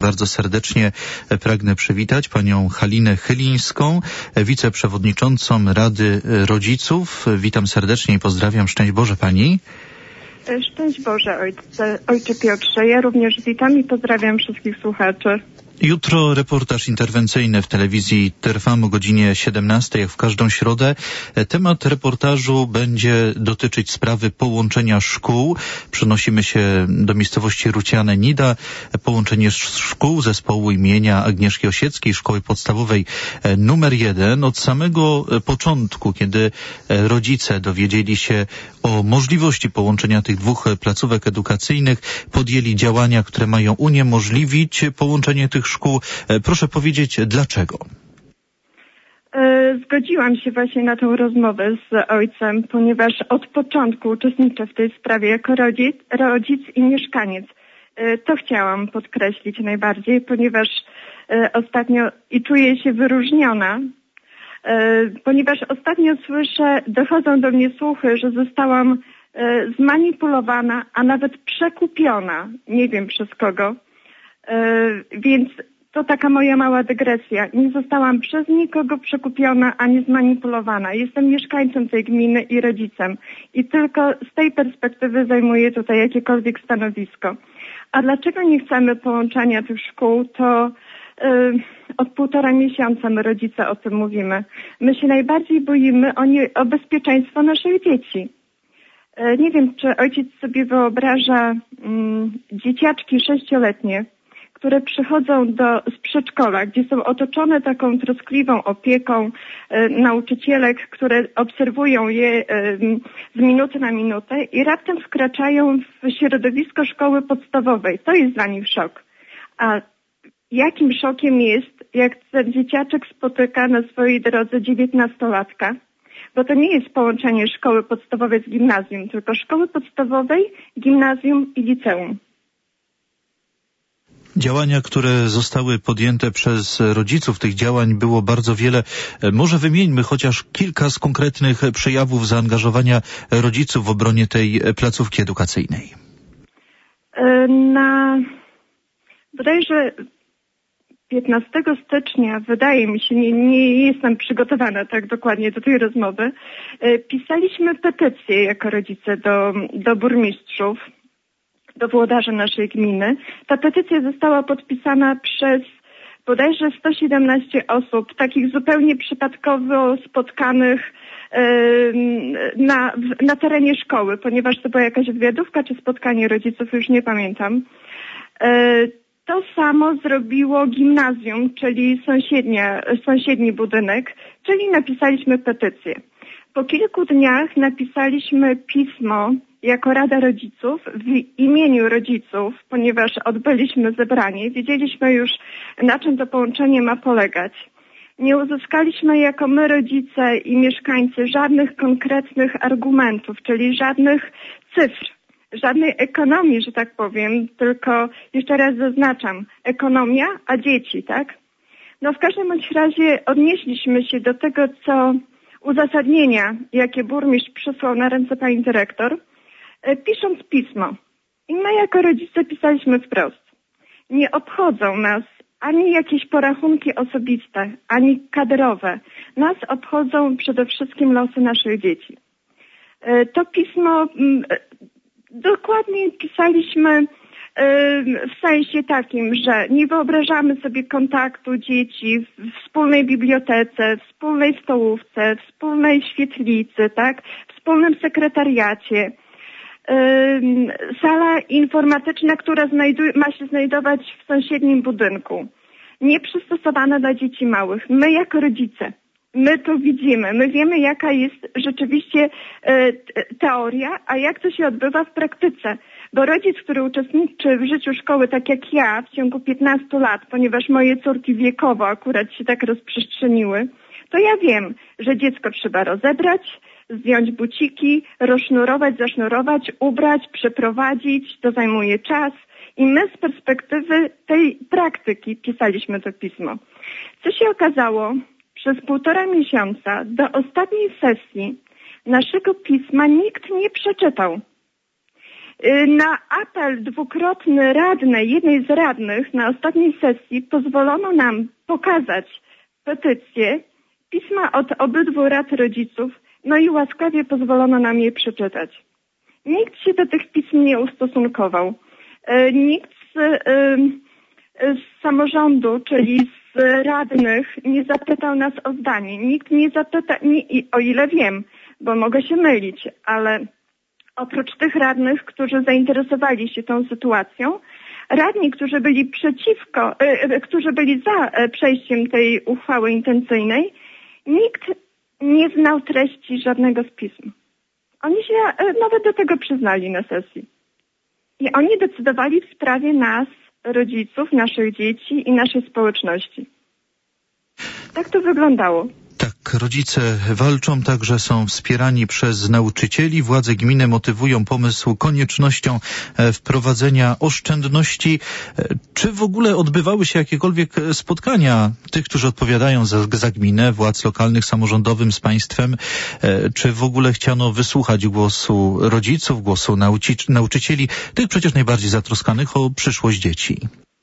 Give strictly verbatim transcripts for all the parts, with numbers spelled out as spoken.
bardzo serdecznie pragnę przywitać panią Halinę Chylińską, wiceprzewodniczącą Rady Rodziców. Witam serdecznie i pozdrawiam. Szczęść Boże pani. Szczęść Boże, ojcze, ojcze Piotrze. Ja również witam i pozdrawiam wszystkich słuchaczy. Jutro reportaż interwencyjny w telewizji Trwam o godzinie siedemnastej, jak w każdą środę. Temat reportażu będzie dotyczyć sprawy połączenia szkół. Przenosimy się do miejscowości Ruciane-Nida. Połączenie szkół zespołu imienia Agnieszki Osieckiej, szkoły podstawowej numer jeden. Od samego początku, kiedy rodzice dowiedzieli się o możliwości połączenia tych dwóch placówek edukacyjnych, podjęli działania, które mają uniemożliwić połączenie tych szkół. Proszę powiedzieć, dlaczego? Zgodziłam się właśnie na tę rozmowę z ojcem, ponieważ od początku uczestniczę w tej sprawie jako rodzic, rodzic i mieszkaniec. To chciałam podkreślić najbardziej, ponieważ ostatnio i czuję się wyróżniona, ponieważ ostatnio słyszę, dochodzą do mnie słuchy, że zostałam zmanipulowana, a nawet przekupiona, nie wiem przez kogo. Więc to taka moja mała dygresja. Nie zostałam przez nikogo przekupiona ani zmanipulowana. Jestem mieszkańcem tej gminy i rodzicem. I tylko z tej perspektywy zajmuję tutaj jakiekolwiek stanowisko. A dlaczego nie chcemy połączenia tych szkół, to yy, od półtora miesiąca my rodzice o tym mówimy. My się najbardziej boimy o, nie, o bezpieczeństwo naszych dzieci. Yy, nie wiem, czy ojciec sobie wyobraża yy, dzieciaczki sześcioletnie, które przychodzą do, z przedszkola, gdzie są otoczone taką troskliwą opieką e, nauczycielek, które obserwują je e, z minuty na minutę i raptem wkraczają w środowisko szkoły podstawowej. To jest dla nich szok. A jakim szokiem jest, jak ten dzieciaczek spotyka na swojej drodze dziewiętnastolatka? Bo to nie jest połączenie szkoły podstawowej z gimnazjum, tylko szkoły podstawowej, gimnazjum i liceum. Działania, które zostały podjęte przez rodziców, tych działań było bardzo wiele. Może wymieńmy chociaż kilka z konkretnych przejawów zaangażowania rodziców w obronie tej placówki edukacyjnej. Na bodajże piętnastego stycznia, wydaje mi się, nie, nie jestem przygotowana tak dokładnie do tej rozmowy, pisaliśmy petycję jako rodzice do, do burmistrzów, do włodarzy naszej gminy. Ta petycja została podpisana przez bodajże sto siedemnaście osób, takich zupełnie przypadkowo spotkanych na, na terenie szkoły, ponieważ to była jakaś wywiadówka czy spotkanie rodziców, już nie pamiętam. To samo zrobiło gimnazjum, czyli sąsiednia, sąsiedni budynek, czyli napisaliśmy petycję. Po kilku dniach napisaliśmy pismo jako Rada Rodziców w imieniu rodziców, ponieważ odbyliśmy zebranie, wiedzieliśmy już, na czym to połączenie ma polegać. Nie uzyskaliśmy jako my rodzice i mieszkańcy żadnych konkretnych argumentów, czyli żadnych cyfr, żadnej ekonomii, że tak powiem, tylko jeszcze raz zaznaczam, ekonomia, a dzieci, tak? No w każdym bądź razie odnieśliśmy się do tego, co uzasadnienia, jakie burmistrz przysłał na ręce pani dyrektor, pisząc pismo. I my jako rodzice pisaliśmy wprost. Nie obchodzą nas ani jakieś porachunki osobiste, ani kadrowe. Nas obchodzą przede wszystkim losy naszych dzieci. To pismo dokładnie pisaliśmy w sensie takim, że nie wyobrażamy sobie kontaktu dzieci w wspólnej bibliotece, wspólnej stołówce, wspólnej świetlicy, tak, wspólnym sekretariacie. Sala informatyczna, która znajduje, ma się znajdować w sąsiednim budynku. Nieprzystosowana dla dzieci małych. My jako rodzice, my to widzimy. My wiemy, jaka jest rzeczywiście e, teoria, a jak to się odbywa w praktyce. Bo rodzic, który uczestniczy w życiu szkoły, tak jak ja, w ciągu piętnastu lat, ponieważ moje córki wiekowo akurat się tak rozprzestrzeniły, to ja wiem, że dziecko trzeba rozebrać, zdjąć buciki, rozsznurować, zasznurować, ubrać, przeprowadzić, to zajmuje czas i my z perspektywy tej praktyki pisaliśmy to pismo. Co się okazało, przez półtora miesiąca do ostatniej sesji naszego pisma nikt nie przeczytał. Na apel dwukrotny radnej, jednej z radnych na ostatniej sesji pozwolono nam pokazać petycję, pisma od obydwu rad rodziców, no i łaskawie pozwolono nam je przeczytać. Nikt się do tych pism nie ustosunkował. Nikt z, z samorządu, czyli z radnych nie zapytał nas o zdanie. Nikt nie zapytał, nie, o ile wiem, bo mogę się mylić, ale oprócz tych radnych, którzy zainteresowali się tą sytuacją, radni, którzy byli przeciwko, e, którzy byli za e, przejściem tej uchwały intencyjnej, nikt nie znał treści żadnego z pism. Oni się e, nawet do tego przyznali na sesji. I oni decydowali w sprawie nas, rodziców, naszych dzieci i naszej społeczności. Tak to wyglądało. Tak, rodzice walczą, także są wspierani przez nauczycieli. Władze gminy motywują pomysł koniecznością wprowadzenia oszczędności. Czy w ogóle odbywały się jakiekolwiek spotkania tych, którzy odpowiadają za, za gminę, władz lokalnych, samorządowym z państwem? Czy w ogóle chciano wysłuchać głosu rodziców, głosu nauci- nauczycieli, tych przecież najbardziej zatroskanych o przyszłość dzieci?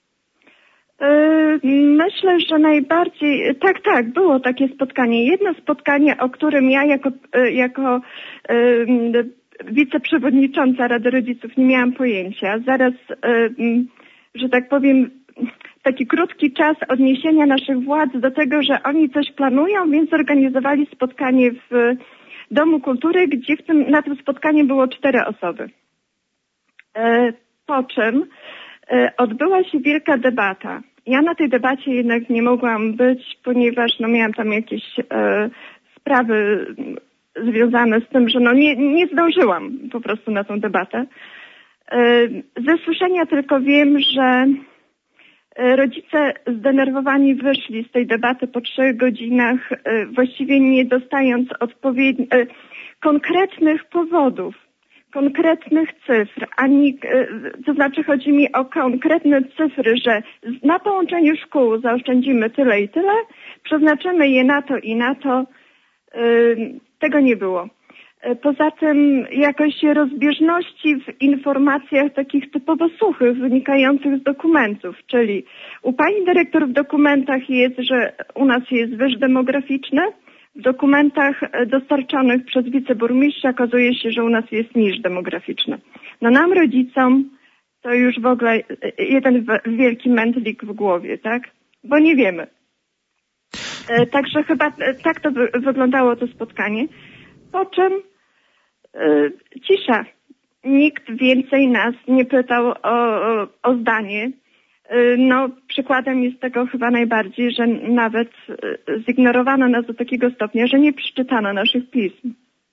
Myślę, że najbardziej, tak, tak, było takie spotkanie. Jedno spotkanie, o którym ja jako, jako um, wiceprzewodnicząca Rady Rodziców nie miałam pojęcia. Zaraz, um, że tak powiem, taki krótki czas odniesienia naszych władz do tego, że oni coś planują, więc zorganizowali spotkanie w Domu Kultury, gdzie w tym, na tym spotkaniu było cztery osoby. Po czym odbyła się wielka debata. Ja na tej debacie jednak nie mogłam być, ponieważ no, miałam tam jakieś e, sprawy związane z tym, że no, nie, nie zdążyłam po prostu na tą debatę. E, ze słyszenia tylko wiem, że rodzice zdenerwowani wyszli z tej debaty po trzech godzinach, e, właściwie nie dostając odpowiednich, e, konkretnych powodów, konkretnych cyfr, ani, to znaczy chodzi mi o konkretne cyfry, że na połączeniu szkół zaoszczędzimy tyle i tyle, przeznaczymy je na to i na to, tego nie było. Poza tym jakoś rozbieżności w informacjach takich typowo suchych, wynikających z dokumentów, czyli u pani dyrektor w dokumentach jest, że u nas jest wyż demograficzny, w dokumentach dostarczonych przez wiceburmistrza okazuje się, że u nas jest niż demograficzny. No nam rodzicom to już w ogóle jeden wielki mętlik w głowie, tak? Bo nie wiemy. Także chyba tak to wyglądało to spotkanie. Po czym e, cisza. Nikt więcej nas nie pytał o, o, o zdanie. No, przykładem jest tego chyba najbardziej, że nawet zignorowano nas do takiego stopnia, że nie przeczytano naszych pism.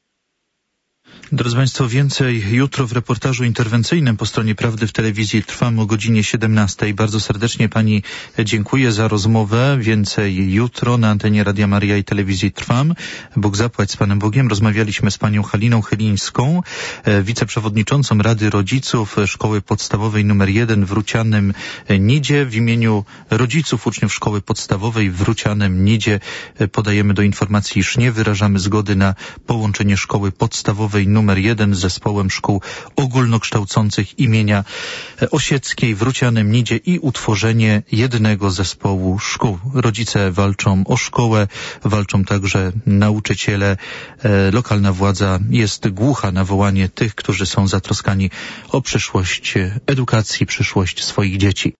Drodzy Państwo, więcej jutro w reportażu interwencyjnym po stronie Prawdy w Telewizji Trwam o godzinie siedemnastej. Bardzo serdecznie Pani dziękuję za rozmowę. Więcej jutro na antenie Radia Maryja i Telewizji Trwam. Bóg zapłać z Panem Bogiem. Rozmawialiśmy z Panią Haliną Chylińską, wiceprzewodniczącą Rady Rodziców Szkoły Podstawowej numer jeden w Rucianem Nidzie. W imieniu rodziców uczniów Szkoły Podstawowej w Rucianem Nidzie podajemy do informacji, iż nie wyrażamy zgody na połączenie Szkoły Podstawowej numer jeden z zespołem szkół ogólnokształcących imienia Osieckiej w Rucianem Nidzie i utworzenie jednego zespołu szkół. Rodzice walczą o szkołę, walczą także nauczyciele. Lokalna władza jest głucha na wołanie tych, którzy są zatroskani o przyszłość edukacji, przyszłość swoich dzieci.